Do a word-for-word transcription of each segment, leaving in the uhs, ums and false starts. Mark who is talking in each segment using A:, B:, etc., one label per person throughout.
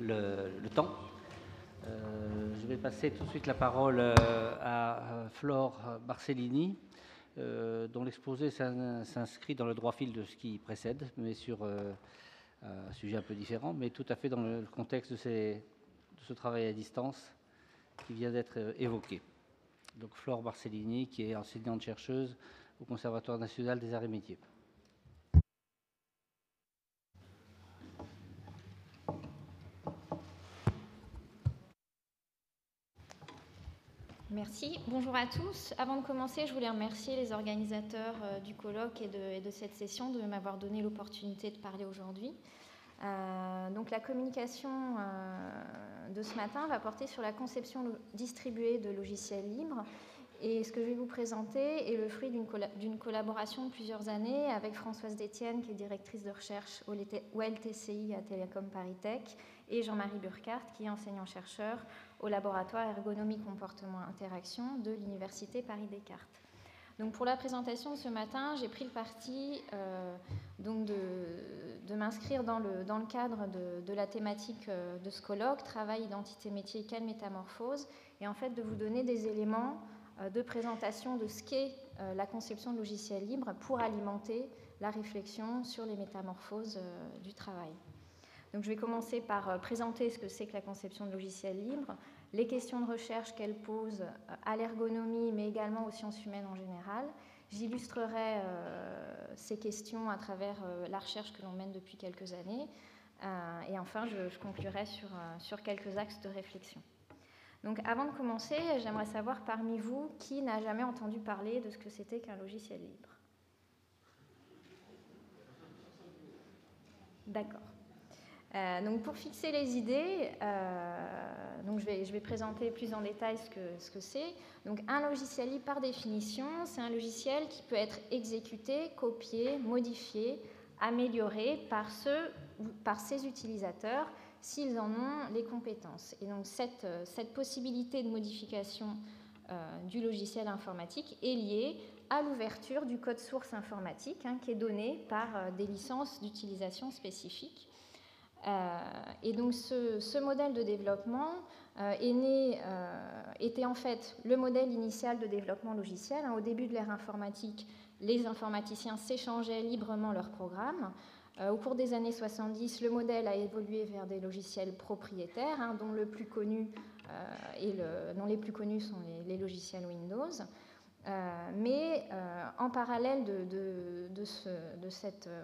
A: le, le temps. Euh, je vais passer tout de suite la parole euh, à Flore Barcellini, euh, dont l'exposé s'inscrit dans le droit fil de ce qui précède, mais sur euh, un sujet un peu différent, mais tout à fait dans le contexte de, ces, de ce travail à distance qui vient d'être évoqué. Donc Flore Barcellini, qui est enseignante-chercheuse au Conservatoire national des arts et métiers.
B: Merci. Bonjour à tous. Avant de commencer, je voulais remercier les organisateurs euh, du colloque et de, et de cette session de m'avoir donné l'opportunité de parler aujourd'hui. Euh, donc la communication euh, de ce matin va porter sur la conception distribuée de logiciels libres. Et ce que je vais vous présenter est le fruit d'une, colla- d'une collaboration de plusieurs années avec Françoise Détienne, qui est directrice de recherche au L T C I à Télécom Paris Tech, et Jean-Marie Burkhardt, qui est enseignant-chercheur au laboratoire Ergonomie Comportement Interaction de l'Université Paris-Descartes. Donc pour la présentation de ce matin, j'ai pris le parti euh, donc de, de m'inscrire dans le, dans le cadre de, de la thématique euh, de ce colloque, travail, identité, métier, quelle métamorphose, et en fait de vous donner des éléments euh, de présentation de ce qu'est euh, la conception de logiciels libres pour alimenter la réflexion sur les métamorphoses euh, du travail. Donc je vais commencer par euh, présenter ce que c'est que la conception de logiciels libres, les questions de recherche qu'elle pose à l'ergonomie, mais également aux sciences humaines en général. J'illustrerai euh, ces questions à travers euh, la recherche que l'on mène depuis quelques années. Euh, et enfin, je, je conclurai sur, euh, sur quelques axes de réflexion. Donc avant de commencer, j'aimerais savoir parmi vous qui n'a jamais entendu parler de ce que c'était qu'un logiciel libre. D'accord. Euh, donc pour fixer les idées, euh, donc je, vais, je vais présenter plus en détail ce que, ce que c'est. Donc un logiciel libre, par définition, c'est un logiciel qui peut être exécuté, copié, modifié, amélioré par, ceux, par ses utilisateurs s'ils en ont les compétences. Et donc cette, cette possibilité de modification euh, du logiciel informatique est liée à l'ouverture du code source informatique, hein, qui est donné par euh, des licences d'utilisation spécifiques. Euh, et donc ce, ce modèle de développement euh, est né, euh, était en fait le modèle initial de développement logiciel. Hein. Au début de l'ère informatique, les informaticiens s'échangeaient librement leurs programmes. Euh, au cours des années soixante-dix, le modèle a évolué vers des logiciels propriétaires, hein, dont, le plus connu, euh, et le, dont les plus connus sont les, les logiciels Windows. Euh, mais euh, en parallèle de, de, de, ce, de cette... Euh,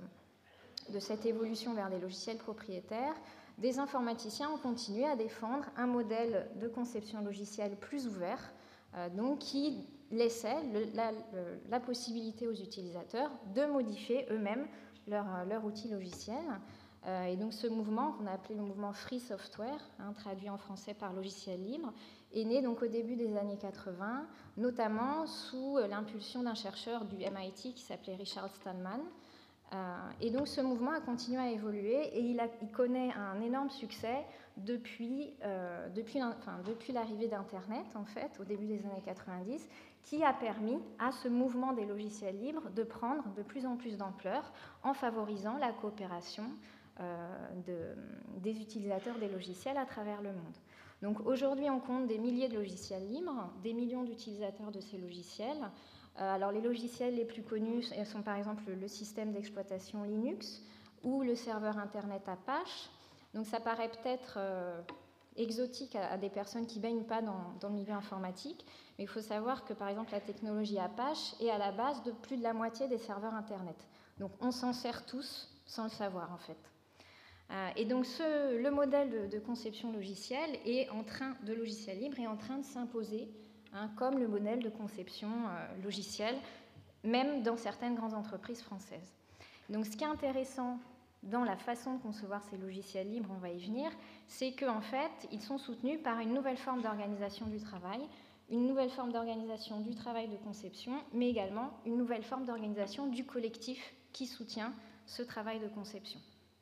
B: de cette évolution vers des logiciels propriétaires, des informaticiens ont continué à défendre un modèle de conception logicielle plus ouvert, euh, donc qui laissait le, la, le, la possibilité aux utilisateurs de modifier eux-mêmes leur, leur outil logiciel. Euh, et donc ce mouvement, qu'on a appelé le mouvement Free Software, hein, traduit en français par logiciel libre, est né donc au début des années quatre-vingts, notamment sous l'impulsion d'un chercheur du M I T qui s'appelait Richard Stallman. Euh, et donc ce mouvement a continué à évoluer et il, a, il connaît un énorme succès depuis, euh, depuis, enfin, depuis l'arrivée d'Internet, en fait, au début des années quatre-vingt-dix, qui a permis à ce mouvement des logiciels libres de prendre de plus en plus d'ampleur en favorisant la coopération euh, de, des utilisateurs des logiciels à travers le monde. Donc aujourd'hui, on compte des milliers de logiciels libres, des millions d'utilisateurs de ces logiciels. Alors les logiciels les plus connus sont par exemple le système d'exploitation Linux ou le serveur internet Apache. Donc ça paraît peut-être euh, exotique à, à des personnes qui ne baignent pas dans, dans le milieu informatique, mais il faut savoir que par exemple la technologie Apache est à la base de plus de la moitié des serveurs internet. Donc on s'en sert tous sans le savoir en fait. Euh, et donc ce, le modèle de, de conception logicielle est en train, de logiciel libre est en train de s'imposer, hein, comme le modèle de conception euh, logicielle, même dans certaines grandes entreprises françaises. Donc ce qui est intéressant dans la façon de concevoir ces logiciels libres, on va y venir, c'est qu'en fait, ils sont soutenus par une nouvelle forme d'organisation du travail, une nouvelle forme d'organisation du travail de conception, mais également une nouvelle forme d'organisation du collectif qui soutient ce travail de conception.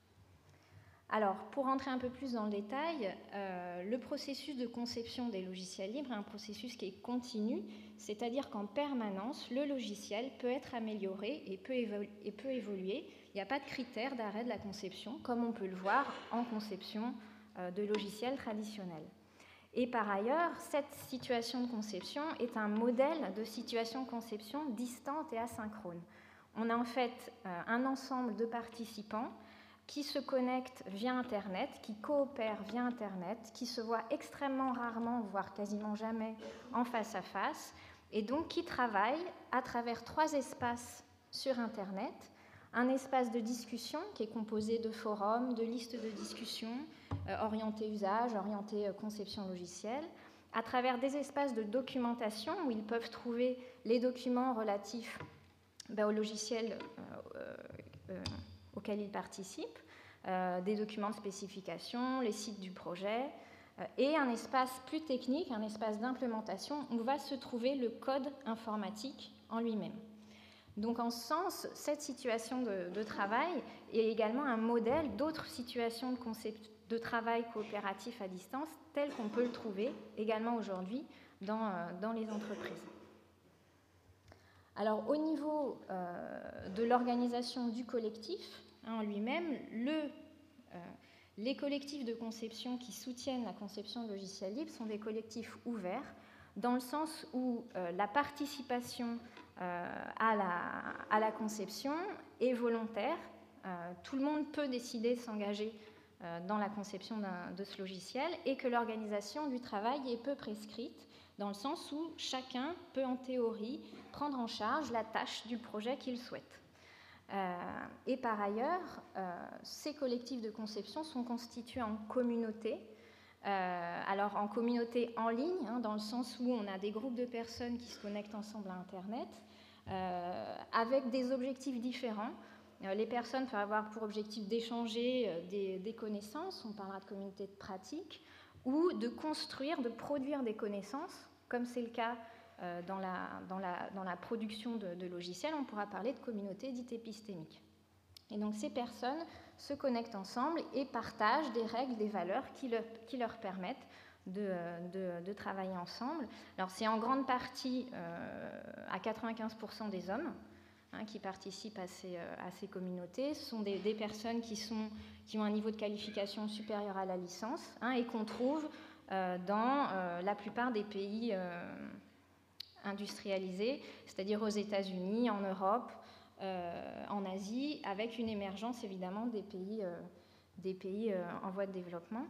B: Alors, pour rentrer un peu plus dans le détail, euh, le processus de conception des logiciels libres est un processus qui est continu, c'est-à-dire qu'en permanence, le logiciel peut être amélioré et peut, évolu- et peut évoluer. Il n'y a pas de critère d'arrêt de la conception, comme on peut le voir en conception euh, de logiciels traditionnels. Et par ailleurs, cette situation de conception est un modèle de situation de conception distante et asynchrone. On a en fait euh, un ensemble de participants qui se connectent via Internet, qui coopèrent via Internet, qui se voient extrêmement rarement, voire quasiment jamais, en face à face, et donc qui travaillent à travers trois espaces sur Internet. Un espace de discussion qui est composé de forums, de listes de discussion, euh, orientés usage, orientés euh, conception logicielle, à travers des espaces de documentation où ils peuvent trouver les documents relatifs ben, au logiciel euh, euh, euh, auxquels ils participent, euh, des documents de spécification, les sites du projet, euh, et un espace plus technique, un espace d'implémentation où va se trouver le code informatique en lui-même. Donc en ce sens, cette situation de, de travail est également un modèle d'autres situations de, concept, de travail coopératif à distance tel qu'on peut le trouver également aujourd'hui dans, euh, dans les entreprises. Alors au niveau euh, de l'organisation du collectif hein, en lui-même, le, euh, les collectifs de conception qui soutiennent la conception de logiciels libres sont des collectifs ouverts dans le sens où euh, la participation euh, à, la, à la conception est volontaire. Euh, tout le monde peut décider de s'engager euh, dans la conception de ce logiciel et que l'organisation du travail est peu prescrite dans le sens où chacun peut en théorie prendre en charge la tâche du projet qu'il souhaite. Euh, et par ailleurs, euh, ces collectifs de conception sont constitués en communautés. Euh, alors en communauté en ligne, hein, dans le sens où on a des groupes de personnes qui se connectent ensemble à Internet, euh, avec des objectifs différents. Euh, les personnes peuvent avoir pour objectif d'échanger euh, des, des connaissances, on parlera de communauté de pratique, ou de construire, de produire des connaissances, comme c'est le cas euh, dans, la, dans, la, dans la production de, de logiciels, on pourra parler de communauté dite épistémique. Et donc ces personnes se connectent ensemble et partagent des règles, des valeurs qui leur, qui leur permettent de, de, de travailler ensemble. Alors c'est en grande partie euh, à quatre-vingt-quinze pour cent des hommes hein, qui participent à ces, à ces communautés. Ce sont des, des personnes qui, sont, qui ont un niveau de qualification supérieur à la licence hein, et qu'on trouve euh, dans euh, la plupart des pays euh, industrialisés, c'est-à-dire aux États-Unis, en Europe, Euh, en Asie, avec une émergence évidemment des pays, euh, des pays euh, en voie de développement.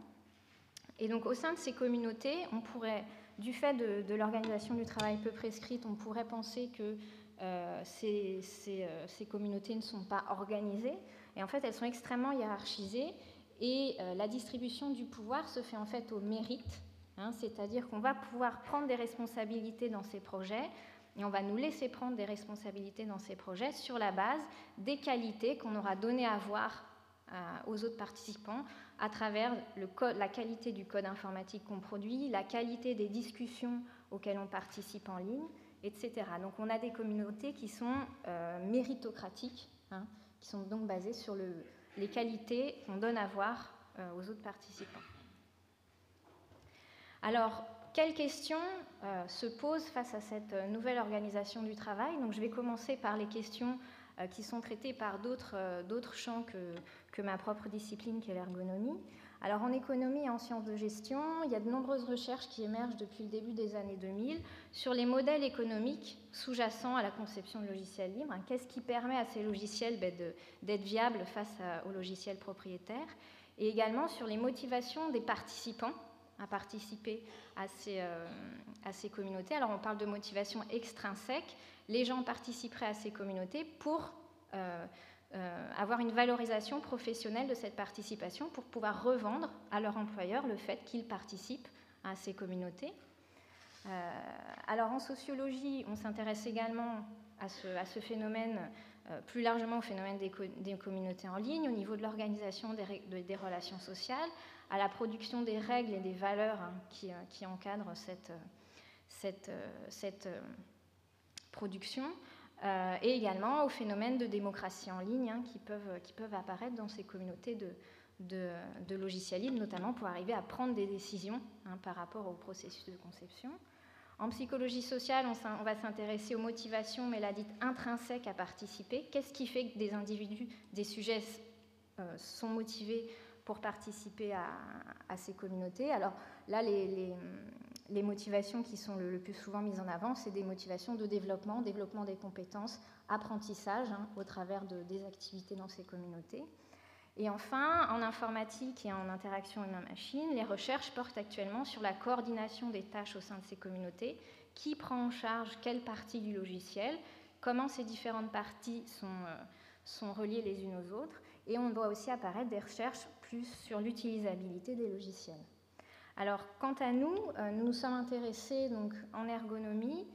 B: Et donc au sein de ces communautés, on pourrait, du fait de, de l'organisation du travail peu prescrite, on pourrait penser que euh, ces, ces, euh, ces communautés ne sont pas organisées, et en fait elles sont extrêmement hiérarchisées, et euh, la distribution du pouvoir se fait en fait au mérite, hein, c'est-à-dire qu'on va pouvoir prendre des responsabilités dans ces projets, et on va nous laisser prendre des responsabilités dans ces projets sur la base des qualités qu'on aura donné à voir euh, aux autres participants à travers le code, la qualité du code informatique qu'on produit, la qualité des discussions auxquelles on participe en ligne, et cetera. Donc on a des communautés qui sont euh, méritocratiques, hein, qui sont donc basées sur le, les qualités qu'on donne à voir euh, aux autres participants. Alors, quelles questions euh, se posent face à cette nouvelle organisation du travail? Donc, je vais commencer par les questions euh, qui sont traitées par d'autres, euh, d'autres champs que, que ma propre discipline, qui est l'ergonomie. Alors, en économie et en sciences de gestion, il y a de nombreuses recherches qui émergent depuis le début des années deux mille sur les modèles économiques sous-jacents à la conception de logiciels libres. Hein, qu'est-ce qui permet à ces logiciels ben, de, d'être viables face à, aux logiciels propriétaires? Et également sur les motivations des participants à participer à ces, euh, à ces communautés. Alors on parle de motivation extrinsèque. Les gens participeraient à ces communautés pour euh, euh, avoir une valorisation professionnelle de cette participation, pour pouvoir revendre à leur employeur le fait qu'ils participent à ces communautés. Euh, alors en sociologie, on s'intéresse également à ce, à ce phénomène, euh, plus largement au phénomène des, co des communautés en ligne, au niveau de l'organisation des, de, des relations sociales, à la production des règles et des valeurs hein, qui, euh, qui encadrent cette, cette, euh, cette euh, production, euh, et également au phénomène de démocratie en ligne hein, qui, peuvent, qui peuvent apparaître dans ces communautés de, de, de logiciels libres, notamment pour arriver à prendre des décisions hein, par rapport au processus de conception. En psychologie sociale, on, on va s'intéresser aux motivations, mais la dite intrinsèque à participer. Qu'est-ce qui fait que des individus, des sujets euh, sont motivés pour participer à, à ces communautés. Alors là, les, les, les motivations qui sont le, le plus souvent mises en avant, c'est des motivations de développement, développement des compétences, apprentissage, hein, au travers de, des activités dans ces communautés. Et enfin, en informatique et en interaction humain-machine, les recherches portent actuellement sur la coordination des tâches au sein de ces communautés, qui prend en charge quelle partie du logiciel, comment ces différentes parties sont, euh, sont reliées les unes aux autres, et on voit aussi apparaître des recherches plus sur l'utilisabilité des logiciels. Alors, quant à nous, euh, nous nous sommes intéressés donc, en ergonomie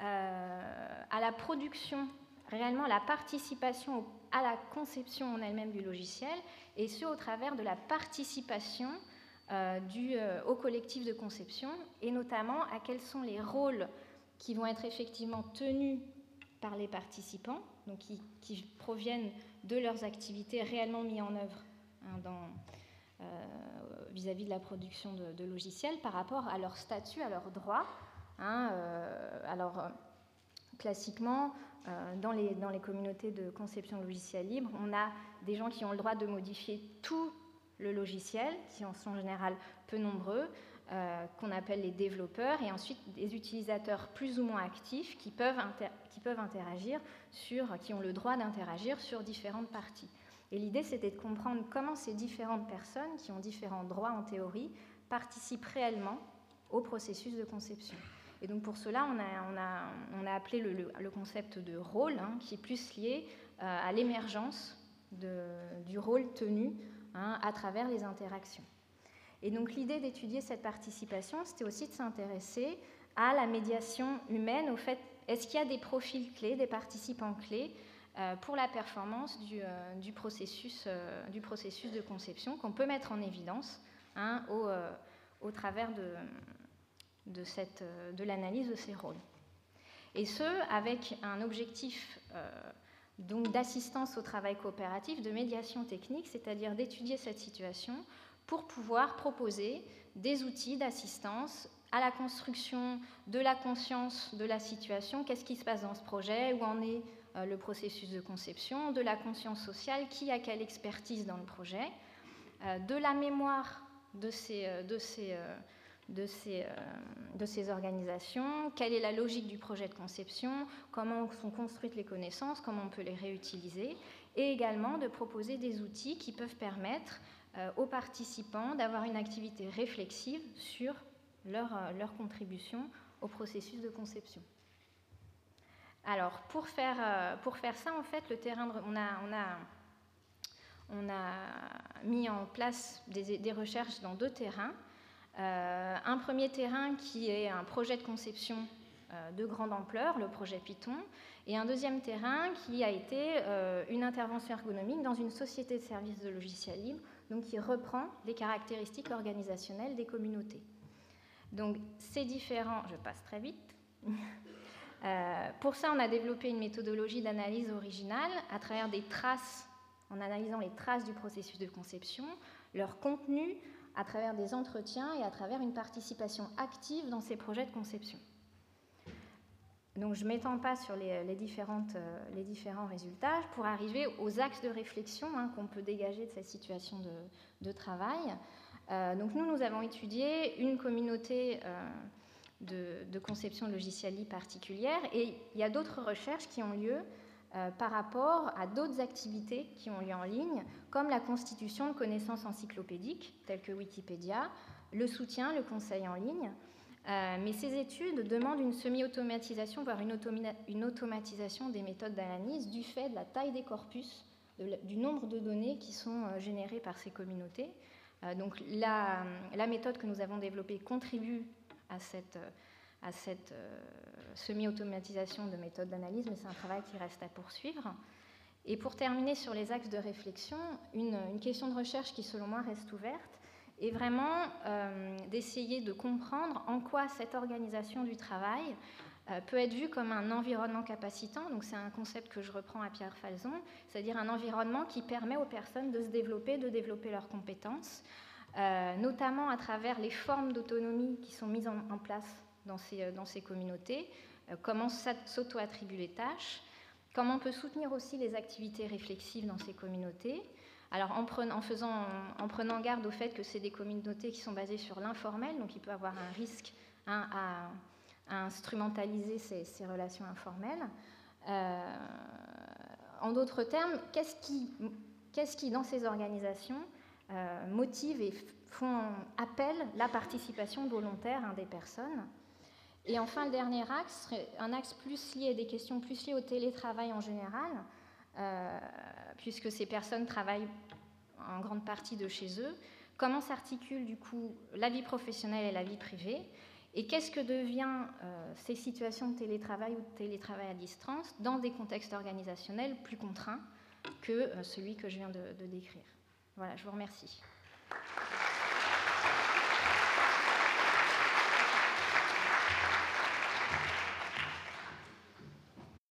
B: euh, à la production, réellement la participation au à la conception en elle-même du logiciel, et ce au travers de la participation euh, du, euh, au collectif de conception, et notamment à quels sont les rôles qui vont être effectivement tenus par les participants, donc qui, qui proviennent de leurs activités réellement mises en œuvre hein, dans, euh, vis-à-vis de la production de, de logiciels, par rapport à leur statut, à leurs droits. Hein, euh, alors, euh, classiquement, Euh, dans, les, dans les communautés de conception logicielle libre, on a des gens qui ont le droit de modifier tout le logiciel, qui en sont en général peu nombreux, euh, qu'on appelle les développeurs, et ensuite des utilisateurs plus ou moins actifs qui peuvent, inter- qui peuvent interagir sur, qui ont le droit d'interagir sur différentes parties. Et l'idée, c'était de comprendre comment ces différentes personnes, qui ont différents droits en théorie, participent réellement au processus de conception. Et donc pour cela, on a, on a, on a appelé le, le, le concept de rôle, hein, qui est plus lié euh, à l'émergence de, du rôle tenu hein, à travers les interactions. Et donc l'idée d'étudier cette participation, c'était aussi de s'intéresser à la médiation humaine, au fait, est-ce qu'il y a des profils clés, des participants clés euh, pour la performance du, euh, du, processus, euh, du processus de conception qu'on peut mettre en évidence hein, au, euh, au travers de... de, cette, de l'analyse de ces rôles. Et ce, avec un objectif euh, donc d'assistance au travail coopératif, de médiation technique, c'est-à-dire d'étudier cette situation pour pouvoir proposer des outils d'assistance à la construction de la conscience de la situation, qu'est-ce qui se passe dans ce projet, où en est euh, le processus de conception, de la conscience sociale, qui a quelle expertise dans le projet, euh, de la mémoire de ces... De ces euh, De ces, euh, de ces organisations, quelle est la logique du projet de conception, comment sont construites les connaissances, comment on peut les réutiliser, et également de proposer des outils qui peuvent permettre euh, aux participants d'avoir une activité réflexive sur leur, euh, leur contribution au processus de conception. Alors, pour faire, euh, pour faire ça, en fait, le terrain de, on, a, on, a, on a mis en place des, des recherches dans deux terrains. Euh, un premier terrain qui est un projet de conception euh, de grande ampleur, le projet Python, et un deuxième terrain qui a été euh, une intervention ergonomique dans une société de services de logiciels libres, donc qui reprend les caractéristiques organisationnelles des communautés. Donc c'est différent, je passe très vite. euh, pour ça, on a développé une méthodologie d'analyse originale à travers des traces, en analysant les traces du processus de conception, leur contenu, à travers des entretiens et à travers une participation active dans ces projets de conception. Donc je ne m'étends pas sur les, les, différentes, euh, les différents résultats pour arriver aux axes de réflexion hein, qu'on peut dégager de cette situation de, de travail. Euh, donc nous, nous avons étudié une communauté euh, de, de conception logicielle libre particulière et il y a d'autres recherches qui ont lieu Euh, par rapport à d'autres activités qui ont lieu en ligne, comme la constitution de connaissances encyclopédiques, telles que Wikipédia, le soutien, le conseil en ligne. Euh, mais ces études demandent une semi-automatisation, voire une, automa- une automatisation des méthodes d'analyse du fait de la taille des corpus, de la, du nombre de données qui sont euh, générées par ces communautés. Euh, donc la, la méthode que nous avons développée contribue à cette... Euh, à cette euh, semi-automatisation de méthodes d'analyse, mais c'est un travail qui reste à poursuivre. Et pour terminer sur les axes de réflexion, une, une question de recherche qui, selon moi, reste ouverte est vraiment euh, d'essayer de comprendre en quoi cette organisation du travail euh, peut être vue comme un environnement capacitant. Donc c'est un concept que je reprends à Pierre Falzon, c'est-à-dire un environnement qui permet aux personnes de se développer, de développer leurs compétences, euh, notamment à travers les formes d'autonomie qui sont mises en, en place Dans ces, dans ces communautés, euh, comment s'auto-attribuer les tâches, comment on peut soutenir aussi les activités réflexives dans ces communautés, Alors en prenant, en, faisant, en prenant garde au fait que c'est des communautés qui sont basées sur l'informel, donc il peut avoir un risque hein, à, à instrumentaliser ces, ces relations informelles. Euh, en d'autres termes, qu'est-ce qui, qu'est-ce qui, dans ces organisations, euh, motive et font appel la participation volontaire hein, des personnes? Et enfin, le dernier axe serait un axe plus lié, des questions plus liées au télétravail en général, euh, puisque ces personnes travaillent en grande partie de chez eux. Comment s'articule du coup la vie professionnelle et la vie privée? Et qu'est-ce que devient euh, ces situations de télétravail ou de télétravail à distance dans des contextes organisationnels plus contraints que euh, celui que je viens de, de décrire? Voilà, je vous remercie.